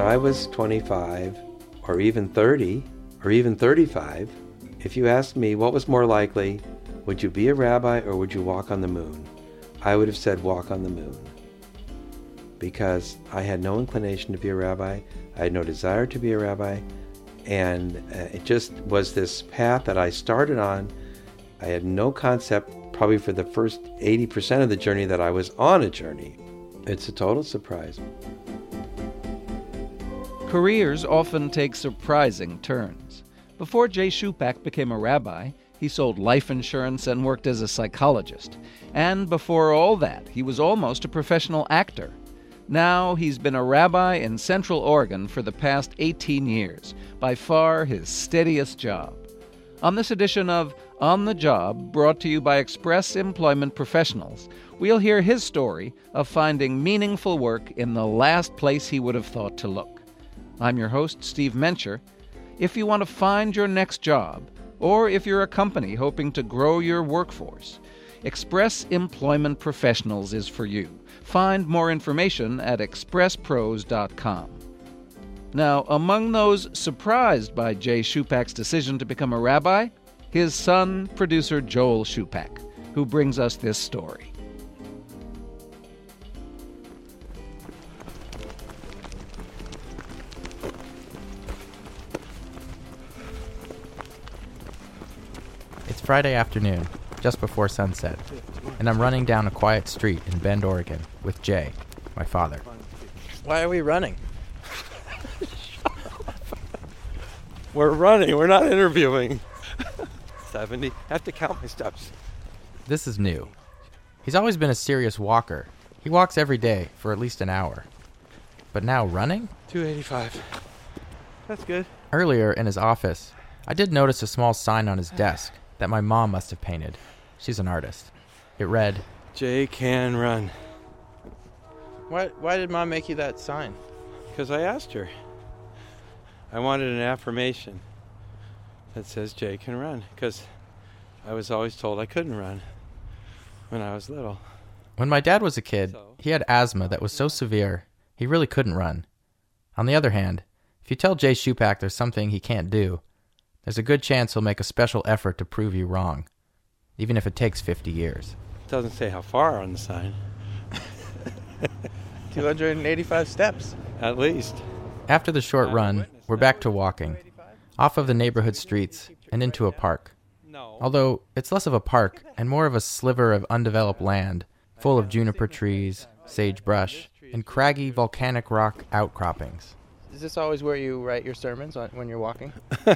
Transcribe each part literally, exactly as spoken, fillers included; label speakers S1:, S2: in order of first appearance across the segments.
S1: I was twenty-five, or even thirty, or even thirty-five, if you asked me what was more likely, would you be a rabbi or would you walk on the moon? I would have said walk on the moon. Because I had no inclination to be a rabbi, I had no desire to be a rabbi, and uh, it just was this path that I started on. I had no concept, probably for the first eighty percent of the journey, that I was on a journey. It's a total surprise.
S2: Careers often take surprising turns. Before Jay Shupak became a rabbi, he sold life insurance and worked as a psychologist. And before all that, he was almost a professional actor. Now he's been a rabbi in Central Oregon for the past eighteen years, by far his steadiest job. On this edition of On the Job, brought to you by Express Employment Professionals, we'll hear his story of finding meaningful work in the last place he would have thought to look. I'm your host, Steve Mencher. If you want to find your next job, or if you're a company hoping to grow your workforce, Express Employment Professionals is for you. Find more information at express pros dot com. Now, among those surprised by Jay Shupak's decision to become a rabbi, his son, producer Joel Shupak, who brings us this story.
S3: It's Friday afternoon, just before sunset, and I'm running down a quiet street in Bend, Oregon, with Jay, my father.
S4: Why are we running?
S1: We're running, we're not interviewing. seventy. I have to count my steps.
S3: This is new. He's always been a serious walker. He walks every day for at least an hour. But now running?
S1: two eighty-five. That's good.
S3: Earlier in his office, I did notice a small sign on his desk that my mom must have painted. She's an artist. It read,
S1: Jay can run.
S4: Why Why did Mom make you that sign?
S1: Because I asked her. I wanted an affirmation that says Jay can run, because I was always told I couldn't run when I was little.
S3: When my dad was a kid, he had asthma that was so severe, he really couldn't run. On the other hand, if you tell Jay Shupak there's something he can't do, there's a good chance he'll make a special effort to prove you wrong, even if it takes fifty years.
S1: It doesn't say how far on the sign.
S4: two hundred eighty-five steps.
S1: At least.
S3: After the short run, we're back to walking, off of the neighborhood streets and into a park. Although it's less of a park and more of a sliver of undeveloped land, full of juniper trees, sagebrush, and craggy volcanic rock outcroppings.
S4: Is this always where you write your sermons on, when you're walking?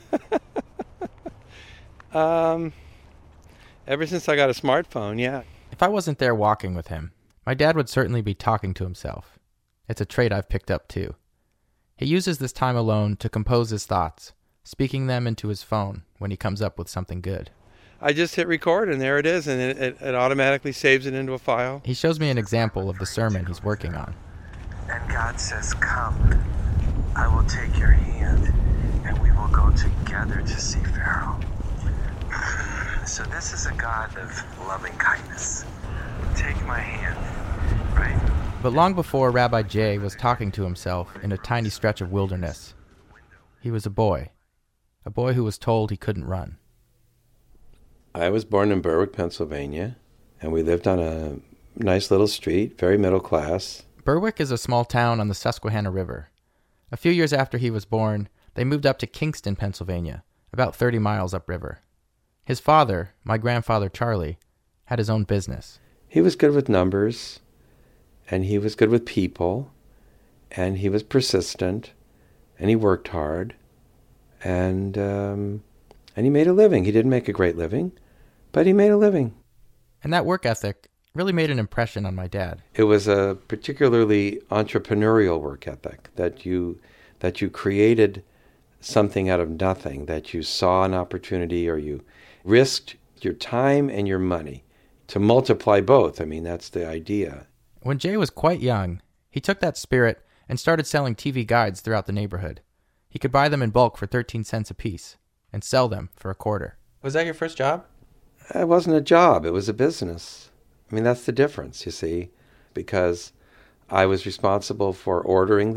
S1: um, ever since I got a smartphone, yeah.
S3: If I wasn't there walking with him, my dad would certainly be talking to himself. It's a trait I've picked up too. He uses this time alone to compose his thoughts, speaking them into his phone when he comes up with something good.
S1: I just hit record and there it is, and it, it, it automatically saves it into a file.
S3: He shows me an example of the sermon he's working on.
S5: And God says, come, I will take your hand, and we will go together to see Pharaoh. So this is a God of loving kindness. Take my hand, right?
S3: But long before Rabbi Jay was talking to himself in a tiny stretch of wilderness, he was a boy, a boy who was told he couldn't run.
S1: I was born in Berwick, Pennsylvania, and we lived on a nice little street, very middle class.
S3: Berwick is a small town on the Susquehanna River. A few years after he was born, they moved up to Kingston, Pennsylvania, about thirty miles upriver. His father, my grandfather Charlie, had his own business.
S1: He was good with numbers, and he was good with people, and he was persistent, and he worked hard, and um, and he made a living. He didn't make a great living, but he made a living.
S3: And that work ethic really made an impression on my dad.
S1: It was a particularly entrepreneurial work ethic, that you that you created something out of nothing, that you saw an opportunity or you risked your time and your money to multiply both. I mean, that's the idea.
S3: When Jay was quite young, he took that spirit and started selling T V guides throughout the neighborhood. He could buy them in bulk for thirteen cents apiece and sell them for a quarter.
S4: Was that your first job?
S1: It wasn't a job, it was a business. I mean, that's the difference, you see, because I was responsible for ordering them,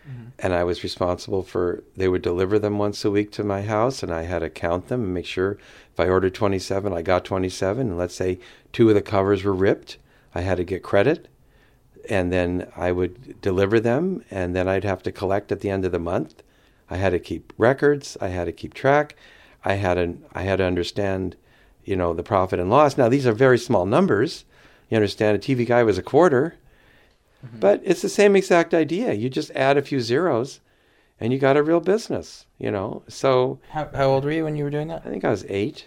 S1: Mm-hmm. And I was responsible for, they would deliver them once a week to my house, and I had to count them and make sure if I ordered twenty-seven, I got twenty-seven. And let's say two of the covers were ripped, I had to get credit. And then I would deliver them, and then I'd have to collect at the end of the month. I had to keep records. I had to keep track. I had to, I had to understand, you know, the profit and loss. Now, these are very small numbers. You understand, a T V guide was a quarter. Mm-hmm. But it's the same exact idea. You just add a few zeros, and you got a real business, you know. So
S3: How, how old were you when you were doing that?
S1: I think I was eight.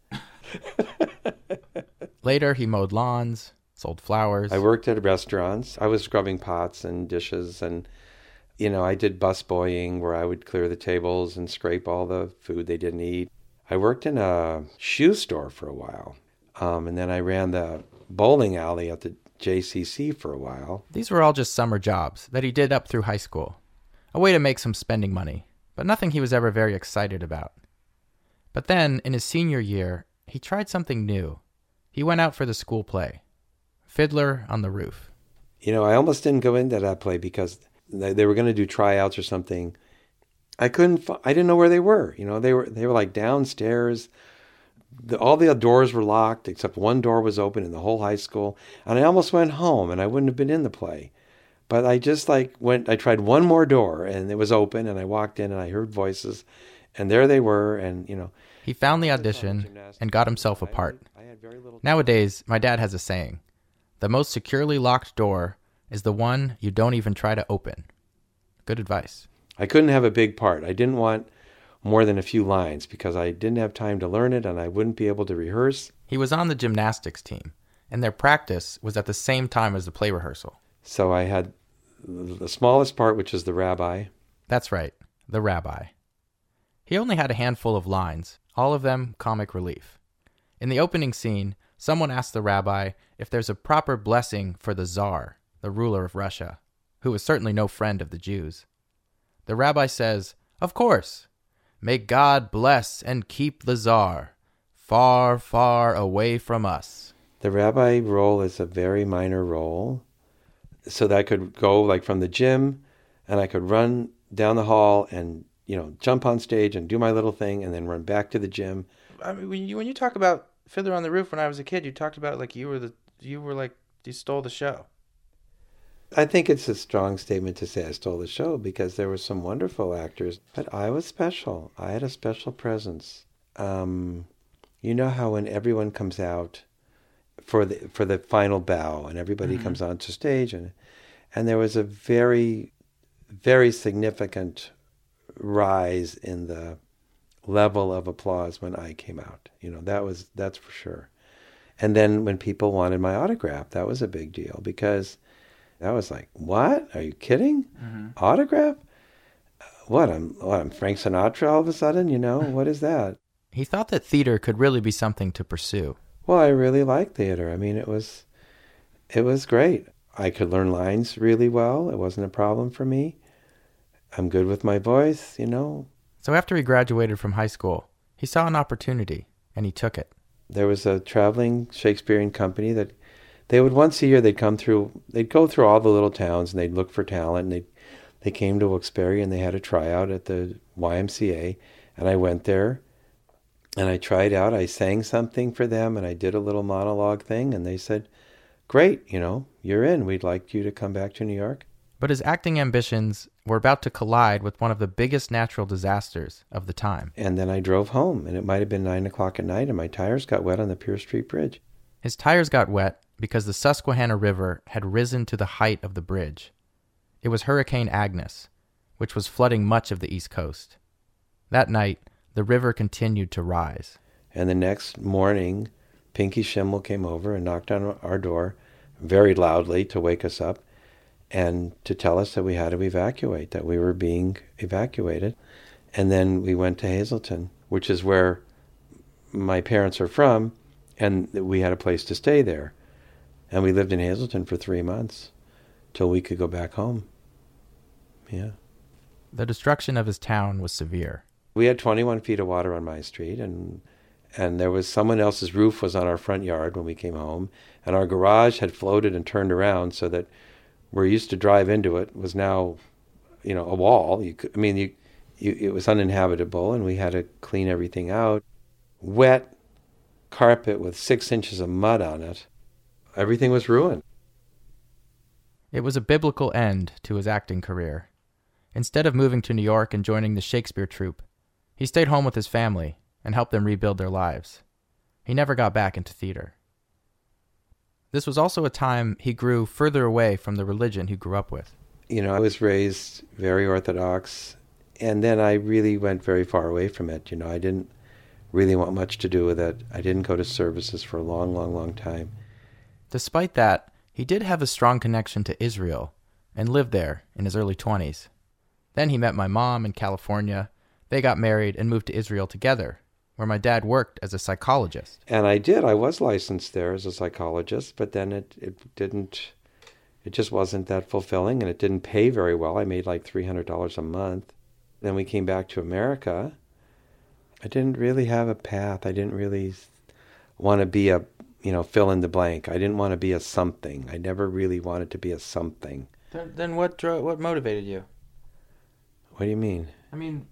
S3: Later, he mowed lawns, sold flowers.
S1: I worked at restaurants. I was scrubbing pots and dishes, and, you know, I did busboying where I would clear the tables and scrape all the food they didn't eat. I worked in a shoe store for a while, um, and then I ran the bowling alley at the J C C for a while.
S3: These were all just summer jobs that he did up through high school, a way to make some spending money, but nothing he was ever very excited about. But then, in his senior year, he tried something new. He went out for the school play, Fiddler on the Roof.
S1: You know, I almost didn't go into that play because they were going to do tryouts or something. I couldn't, I didn't know where they were. You know, they were, they were like downstairs. The, all the doors were locked except one door was open in the whole high school. And I almost went home and I wouldn't have been in the play. But I just like went, I tried one more door and it was open and I walked in and I heard voices and there they were. And, you know,
S3: he found the audition and got himself a part. Nowadays, my dad has a saying, the most securely locked door is the one you don't even try to open. Good advice.
S1: I couldn't have a big part. I didn't want more than a few lines because I didn't have time to learn it and I wouldn't be able to rehearse.
S3: He was on the gymnastics team, and their practice was at the same time as the play rehearsal.
S1: So I had the smallest part, which is the rabbi.
S3: That's right, the rabbi. He only had a handful of lines, all of them comic relief. In the opening scene, someone asked the rabbi if there's a proper blessing for the Tsar, the ruler of Russia, who was certainly no friend of the Jews. The rabbi says, "Of course. May God bless and keep the Tsar, far, far away from us."
S1: The rabbi role is a very minor role, so that I could go like from the gym and I could run down the hall and, you know, jump on stage and do my little thing and then run back to the gym.
S4: I mean, when you when you talk about Fiddler on the Roof, when I was a kid, you talked about it like you were the you were like you stole the show.
S1: I think it's a strong statement to say I stole the show because there were some wonderful actors, but I was special. I had a special presence. Um, you know how when everyone comes out for the for the final bow and everybody mm-hmm. comes onto stage and and there was a very, very significant rise in the level of applause when I came out. You know, that was that's for sure. And then when people wanted my autograph, that was a big deal because I was like, "What? Are you kidding? Mm-hmm. Autograph? What? I'm what? I'm Frank Sinatra all of a sudden? You know, what is that?"
S3: He thought that theater could really be something to pursue.
S1: Well, I really liked theater. I mean, it was, it was great. I could learn lines really well. It wasn't a problem for me. I'm good with my voice, you know.
S3: So after he graduated from high school, he saw an opportunity and he took it.
S1: There was a traveling Shakespearean company that they would once a year, they'd come through, they'd go through all the little towns and they'd look for talent. And they they came to Wilkes-Barre and they had a tryout at the Y M C A. And I went there and I tried out. I sang something for them and I did a little monologue thing. And they said, "Great, you know, you're in. We'd like you to come back to New York."
S3: But his acting ambitions were about to collide with one of the biggest natural disasters of the time.
S1: And then I drove home and it might have been nine o'clock at night and my tires got wet on the Pierce Street Bridge.
S3: His tires got wet because the Susquehanna River had risen to the height of the bridge. It was Hurricane Agnes, which was flooding much of the East Coast. That night, the river continued to rise.
S1: And the next morning, Pinky Schimmel came over and knocked on our door very loudly to wake us up and to tell us that we had to evacuate, that we were being evacuated. And then we went to Hazleton, which is where my parents are from, and we had a place to stay there. And we lived in Hazleton for three months till we could go back home. Yeah.
S3: The destruction of his town was severe.
S1: We had twenty-one feet of water on my street, and and there was someone else's roof was on our front yard when we came home, and our garage had floated and turned around so that where we used to drive into it was now, you know, a wall. You could, I mean, you, you, it was uninhabitable, and we had to clean everything out. Wet carpet with six inches of mud on it. Everything was ruined.
S3: It was a biblical end to his acting career. Instead of moving to New York and joining the Shakespeare troupe, he stayed home with his family and helped them rebuild their lives. He never got back into theater. This was also a time he grew further away from the religion he grew up with.
S1: You know, I was raised very Orthodox, and then I really went very far away from it. You know, I didn't really want much to do with it. I didn't go to services for a long, long, long time.
S3: Despite that, he did have a strong connection to Israel and lived there in his early twenties. Then he met my mom in California. They got married and moved to Israel together, where my dad worked as a psychologist.
S1: And I did. I was licensed there as a psychologist, but then it, it didn't, it just wasn't that fulfilling, and it didn't pay very well. I made like three hundred dollars a month. Then we came back to America. I didn't really have a path. I didn't really want to be a, you know, fill in the blank. I didn't want to be a something. I never really wanted to be a something.
S4: Then, then what drove, what motivated you?
S1: What do you mean?
S4: I mean,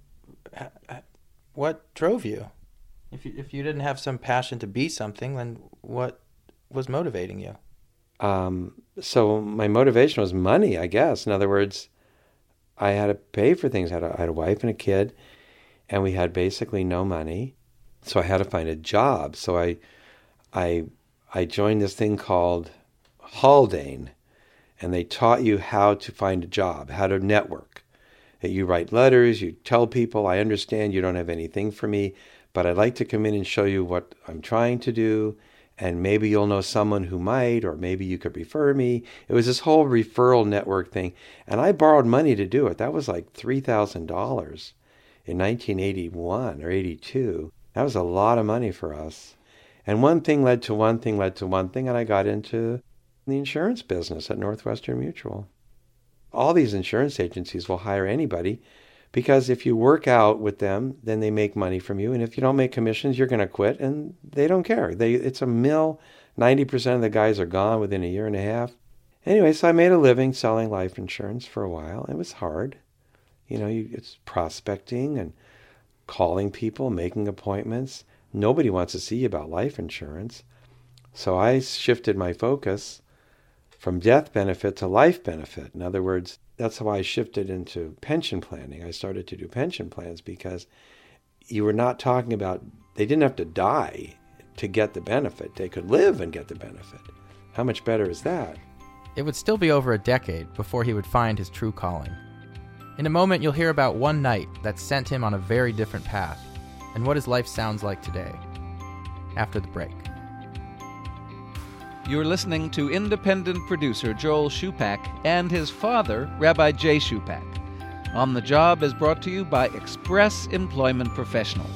S4: what drove you? If you if you didn't have some passion to be something, then what was motivating you?
S1: Um, so my motivation was money, I guess. In other words, I had to pay for things. I had a, I had a wife and a kid, and we had basically no money. So I had to find a job. So I, I, I joined this thing called Haldane, and they taught you how to find a job, how to network. You write letters, you tell people, I understand you don't have anything for me, but I'd like to come in and show you what I'm trying to do, and maybe you'll know someone who might, or maybe you could refer me. It was this whole referral network thing, and I borrowed money to do it. That was like three thousand dollars in nineteen eighty-one or eighty-two. That was a lot of money for us. And one thing led to one thing led to one thing, and I got into the insurance business at Northwestern Mutual. All these insurance agencies will hire anybody because if you work out with them, then they make money from you. And if you don't make commissions, you're going to quit, and they don't care. They It's a mill. ninety percent of the guys are gone within a year and a half. Anyway, so I made a living selling life insurance for a while. It was hard. You know, you, it's prospecting and calling people, making appointments. Nobody wants to see you about life insurance. So I shifted my focus from death benefit to life benefit. In other words, that's how I shifted into pension planning. I started to do pension plans because you were not talking about, they didn't have to die to get the benefit. They could live and get the benefit. How much better is that?
S3: It would still be over a decade before he would find his true calling. In a moment, you'll hear about one night that sent him on a very different path and what his life sounds like today. After the break.
S2: You're listening to independent producer Joel Shupak and his father, Rabbi Jay Shupak. On the Job is brought to you by Express Employment Professionals.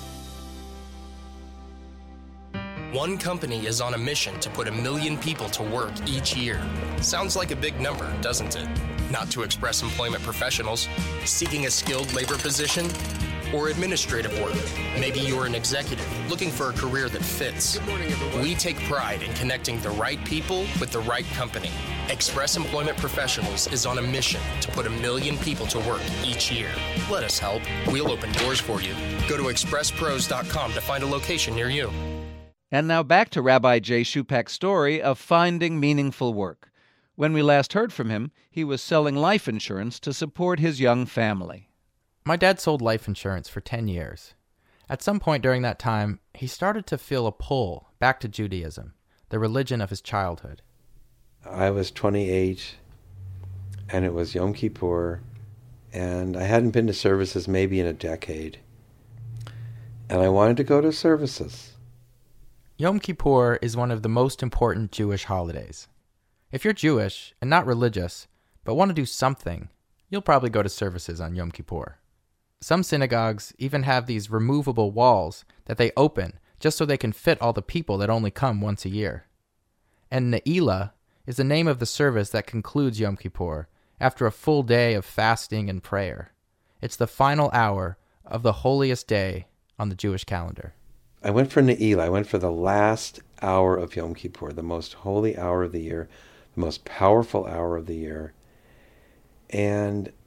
S6: One company is on a mission to put a million people to work each year. Sounds like a big number, doesn't it? Not to Express Employment Professionals. Seeking a skilled labor position? Or administrative work. Maybe you're an executive looking for a career that fits. We take pride in connecting the right people with the right company. Express Employment Professionals is on a mission to put a million people to work each year. Let us help. We'll open doors for you. Go to express pros dot com to find a location near you.
S2: And now back to Rabbi Jay Shupak's story of finding meaningful work. When we last heard from him, he was selling life insurance to support his young family.
S3: My dad sold life insurance for ten years. At some point during that time, he started to feel a pull back to Judaism, the religion of his childhood.
S1: I was twenty-eight, and it was Yom Kippur, and I hadn't been to services maybe in a decade. And I wanted to go to services.
S3: Yom Kippur is one of the most important Jewish holidays. If you're Jewish and not religious, but want to do something, you'll probably go to services on Yom Kippur. Some synagogues even have these removable walls that they open just so they can fit all the people that only come once a year. And Ne'ilah is the name of the service that concludes Yom Kippur after a full day of fasting and prayer. It's the final hour of the holiest day on the Jewish calendar.
S1: I went for Ne'ilah. I went for the last hour of Yom Kippur, the most holy hour of the year, the most powerful hour of the year. And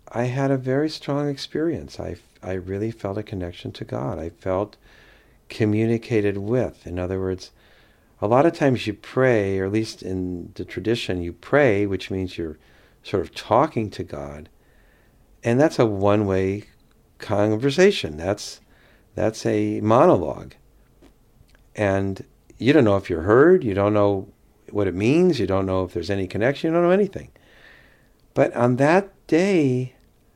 S1: I had a very strong experience. I, I really felt a connection to God. I felt communicated with. In other words, a lot of times you pray, or at least in the tradition, you pray, which means you're sort of talking to God. And that's a one-way conversation. That's that's a monologue. And you don't know if you're heard. You don't know what it means. You don't know if there's any connection. You don't know anything. But on that day,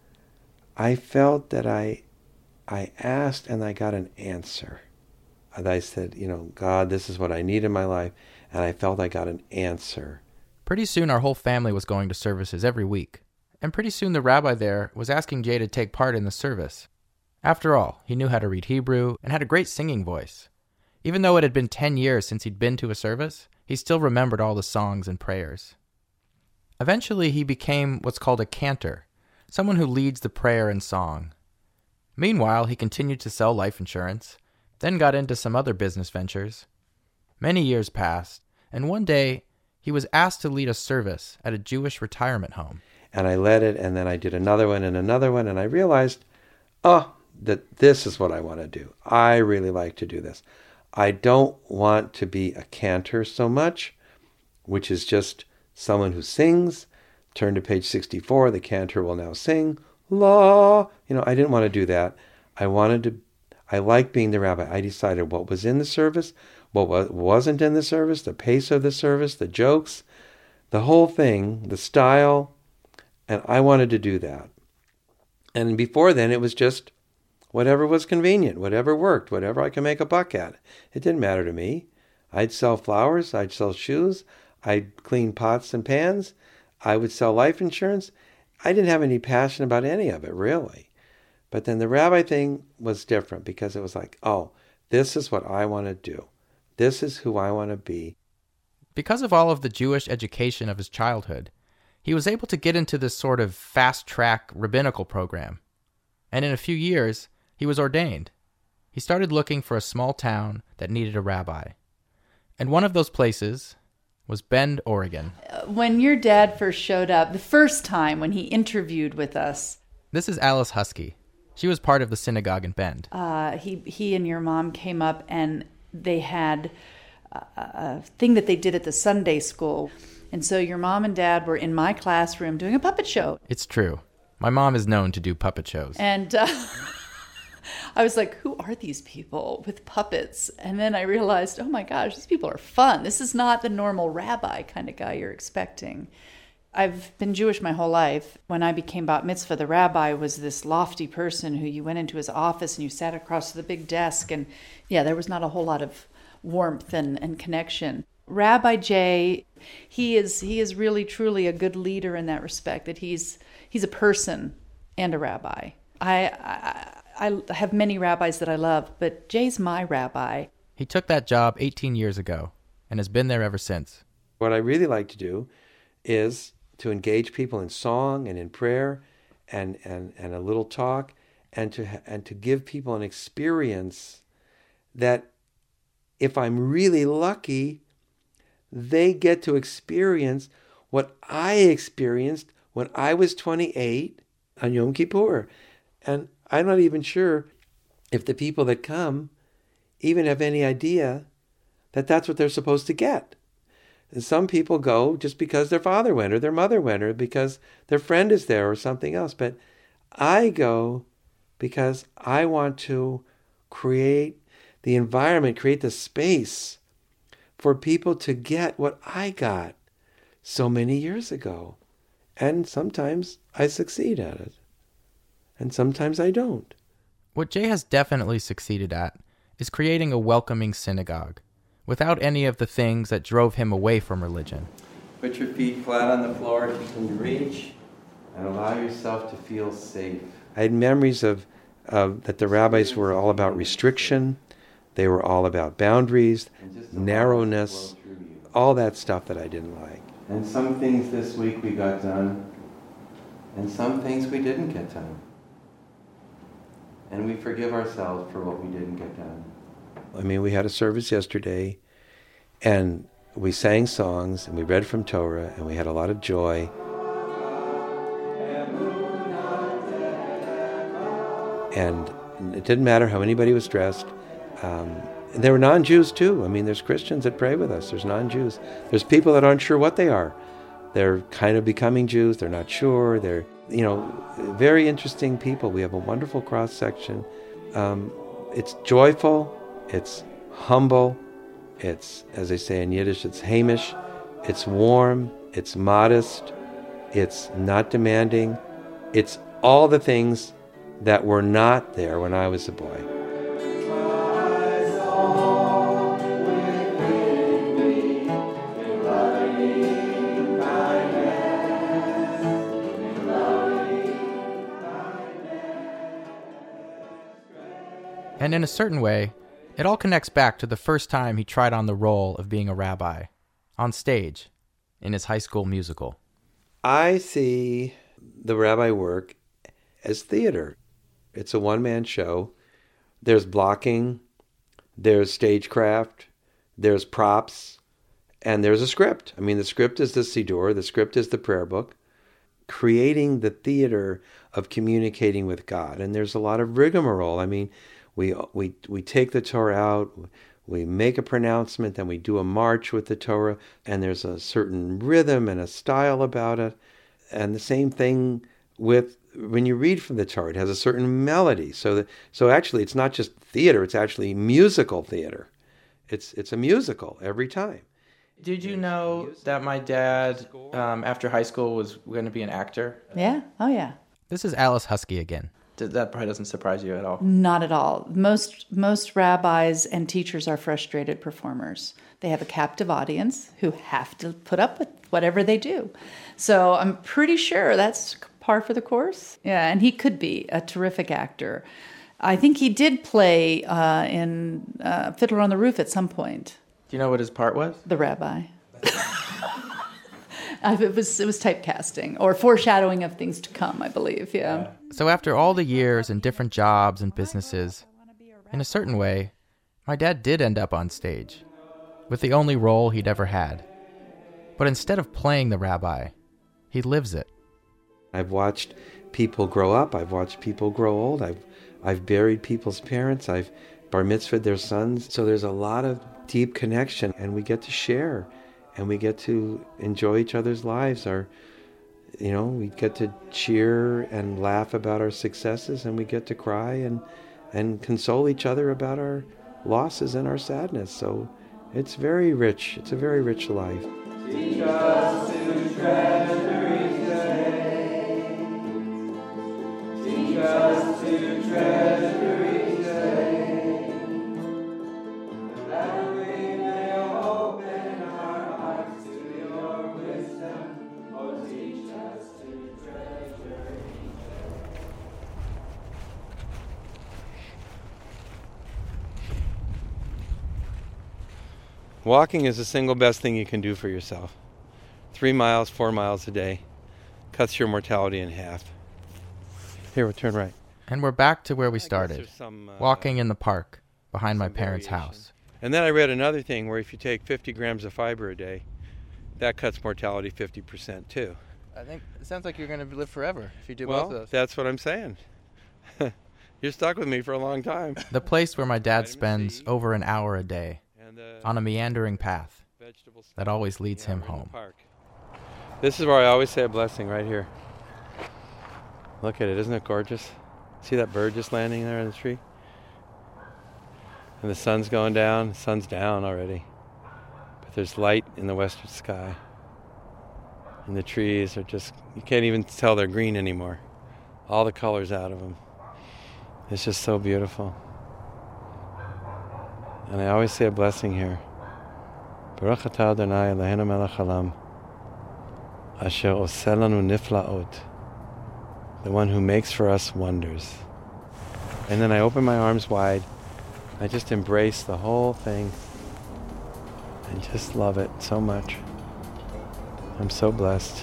S1: I felt that I I asked and I got an answer. And I said, you know, God, this is what I need in my life. And I felt I got an answer.
S3: Pretty soon our whole family was going to services every week. And pretty soon the rabbi there was asking Jay to take part in the service. After all, he knew how to read Hebrew and had a great singing voice. Even though it had been ten years since he'd been to a service, he still remembered all the songs and prayers. Eventually he became what's called a cantor, someone who leads the prayer and song. Meanwhile, he continued to sell life insurance, then got into some other business ventures. Many years passed, and one day he was asked to lead a service at a Jewish retirement home.
S1: And I led it, and then I did another one and another one, and I realized, oh, that this is what I want to do. I really like to do this. I don't want to be a cantor so much, which is just someone who sings. Turn to page sixty-four, the cantor will now sing. La, you know, I didn't want to do that. I wanted to, I like being the rabbi. I decided what was in the service, what wasn't in the service, the pace of the service, the jokes, the whole thing, the style, and I wanted to do that. And before then, it was just whatever was convenient, whatever worked, whatever I could make a buck at. It didn't matter to me. I'd sell flowers, I'd sell shoes, I'd clean pots and pans, I would sell life insurance. I didn't have any passion about any of it, really. But then the rabbi thing was different because it was like, oh, this is what I want to do. This is who I want to be.
S3: Because of all of the Jewish education of his childhood, he was able to get into this sort of fast-track rabbinical program. And in a few years, he was ordained. He started looking for a small town that needed a rabbi. And one of those places was Bend, Oregon.
S7: When your dad first showed up, the first time when he interviewed with us.
S3: This is Alice Husky. She was part of the synagogue in Bend.
S7: Uh, he, he and your mom came up and they had a, a thing that they did at the Sunday school. And so your mom and dad were in my classroom doing a puppet show.
S3: It's true. My mom is known to do puppet shows.
S7: And uh, I was like, who are these people with puppets? And then I realized, oh my gosh, these people are fun. This is not the normal rabbi kind of guy you're expecting. I've been Jewish my whole life. When I became bat mitzvah, the rabbi was this lofty person who you went into his office and you sat across the big desk. And yeah, there was not a whole lot of warmth and, and connection. Rabbi Jay, he is he is really truly a good leader in that respect, that he's he's a person and a rabbi. I, I I have many rabbis that I love, but Jay's my rabbi.
S3: He took that job eighteen years ago and has been there ever since.
S1: What I really like to do is to engage people in song and in prayer and, and, and a little talk and to and to give people an experience that if I'm really lucky, they get to experience what I experienced when I was twenty-eight on Yom Kippur. And I'm not even sure if the people that come even have any idea that that's what they're supposed to get. And some people go just because their father went or their mother went or because their friend is there or something else. But I go because I want to create the environment, create the space for people to get what I got so many years ago. And sometimes I succeed at it. And sometimes I don't.
S3: What Jay has definitely succeeded at is creating a welcoming synagogue, without any of the things that drove him away from religion.
S1: Put your feet flat on the floor if you can reach, and allow yourself to feel safe. I had memories of uh, that the rabbis were all about restriction. They were all about boundaries, narrowness, all that stuff that I didn't like. And some things this week we got done, and some things we didn't get done. And we forgive ourselves for what we didn't get done. I mean, we had a service yesterday, and we sang songs, and we read from Torah, and we had a lot of joy. And it didn't matter how anybody was dressed. Um, and there were non-Jews too. I mean, there's Christians that pray with us. There's non-Jews. There's people that aren't sure what they are. They're kind of becoming Jews. They're not sure. They're, you know, very interesting people. We have a wonderful cross-section. Um, it's joyful. It's humble. It's, as they say in Yiddish, it's Hamish. It's warm. It's modest. It's not demanding. It's all the things that were not there when I was a boy.
S3: And in a certain way, it all connects back to the first time he tried on the role of being a rabbi, on stage, in his high school musical.
S1: I see the rabbi work as theater. It's a one-man show. There's blocking, there's stagecraft, there's props, and there's a script. I mean, the script is the Siddur, the script is the prayer book, creating the theater of communicating with God. And there's a lot of rigmarole. I mean, we we we take the Torah out, we make a pronouncement, then we do a march with the Torah, and there's a certain rhythm and a style about it. And the same thing with when you read from the Torah, it has a certain melody. So that, so actually, it's not just theater; it's actually musical theater. It's it's a musical every time.
S4: Did you know that my dad, um, after high school, was going to be an actor?
S7: Yeah. Oh, yeah.
S3: This is Alice Husky again.
S4: That probably doesn't surprise you at all.
S7: Not at all. Most most rabbis and teachers are frustrated performers. They have a captive audience who have to put up with whatever they do. So I'm pretty sure that's par for the course. Yeah, and he could be a terrific actor. I think he did play uh, in uh, Fiddler on the Roof at some point.
S4: Do you know what his part was?
S7: The rabbi. Uh, it was it was typecasting or foreshadowing of things to come, I believe. Yeah.
S3: So after all the years and different jobs and businesses, in a certain way, my dad did end up on stage, with the only role he'd ever had. But instead of playing the rabbi, he lives it.
S1: I've watched people grow up. I've watched people grow old. I've I've buried people's parents. I've bar mitzvahed their sons. So there's a lot of deep connection, and we get to share. And we get to enjoy each other's lives. Our, you know, we get to cheer and laugh about our successes, and we get to cry and and console each other about our losses and our sadness. So it's very rich. It's a very rich life. Teach us to treasure each day. Teach us to treasure each day. Walking is the single best thing you can do for yourself. Three miles, four miles a day cuts your mortality in half. Here, we'll turn right.
S3: And we're back to where we started,
S1: some, uh,
S3: walking in the park behind my parents'
S1: variation.
S3: house.
S1: And then I read another thing where if you take fifty grams of fiber a day, that cuts mortality fifty percent too.
S4: I think it sounds like you're going to live forever if you do
S1: well,
S4: both of those.
S1: That's what I'm saying. You're stuck with me for a long time.
S3: The place where my dad spends over an hour a day, on a meandering path that always leads him home.
S1: This is where I always say a blessing, right here. Look at it, isn't it gorgeous? See that bird just landing there in the tree? And the sun's going down. The sun's down already. But there's light in the western sky. And the trees are just, you can't even tell they're green anymore. All the colors out of them. It's just so beautiful. And I always say a blessing here. Baruch atah Adonai Eloheinu melech haolam, asher oseh lanu niflaot, the one who makes for us wonders. And then I open my arms wide. I just embrace the whole thing and just love it so much. I'm so blessed.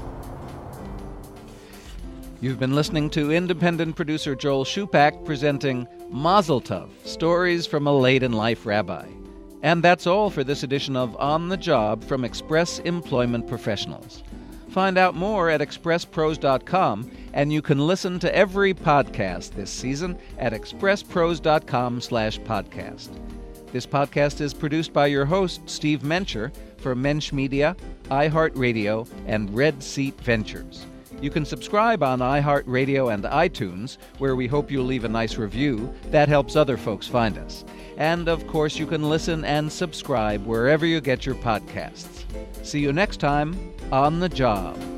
S2: You've been listening to independent producer Joel Shupak presenting Mazel Tov, Stories from a Late-in-Life Rabbi. And that's all for this edition of On the Job from Express Employment Professionals. find out more at express pros dot com, and you can listen to every podcast this season at express pros dot com slash podcast. This podcast is produced by your host, Steve Mencher, for Mensch Media, iHeartRadio, and Red Seat Ventures. You can subscribe on iHeartRadio and iTunes, where we hope you'll leave a nice review. That helps other folks find us. And, of course, you can listen and subscribe wherever you get your podcasts. See you next time on The Job.